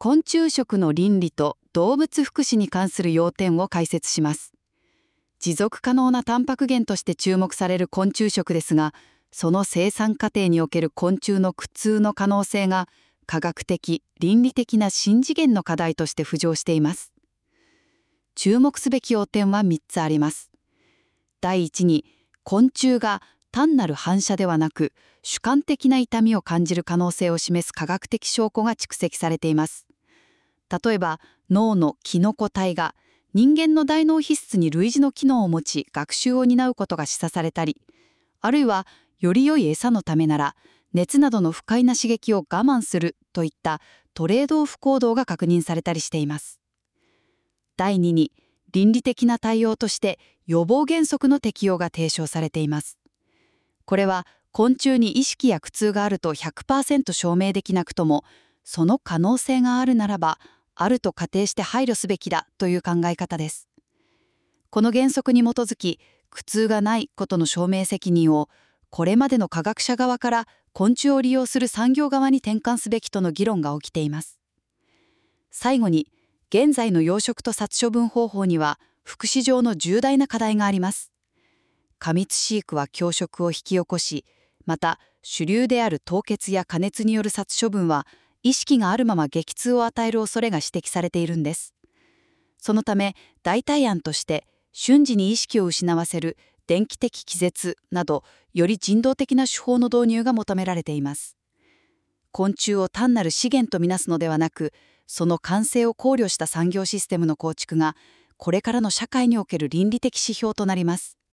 昆虫食の倫理と動物福祉に関する要点を解説します。持続可能なタンパク源として注目される昆虫食ですが、その生産過程における昆虫の苦痛の可能性が科学的・倫理的な新次元の課題として浮上しています。注目すべき要点は3つあります。第一に、昆虫が単なる反射ではなく主観的な痛みを感じる可能性を示す科学的証拠が蓄積されています。例えば脳のキノコ体が人間の大脳皮質に類似の機能を持ち学習を担うことが示唆されたり、あるいはより良い餌のためなら熱などの不快な刺激を我慢するといったトレードオフ行動が確認されたりしています。第2に、倫理的な対応として予防原則の適用が提唱されています。これは昆虫に意識や苦痛があると 100% 証明できなくとも、その可能性があるならばあると仮定して配慮すべきだという考え方です。この原則に基づき、苦痛がないことの証明責任をこれまでの科学者側から昆虫を利用する産業側に転換すべきとの議論が起きています。最後に、現在の養殖と殺処分方法には福祉上の重大な課題があります。過密飼育は強食を引き起こし、また主流である凍結や加熱による殺処分は意識があるまま激痛を与える恐れが指摘されているんです。そのため代替案として瞬時に意識を失わせる電気的気絶などより人道的な手法の導入が求められています。昆虫を単なる資源とみなすのではなく、その完成を考慮した産業システムの構築がこれからの社会における倫理的指標となります。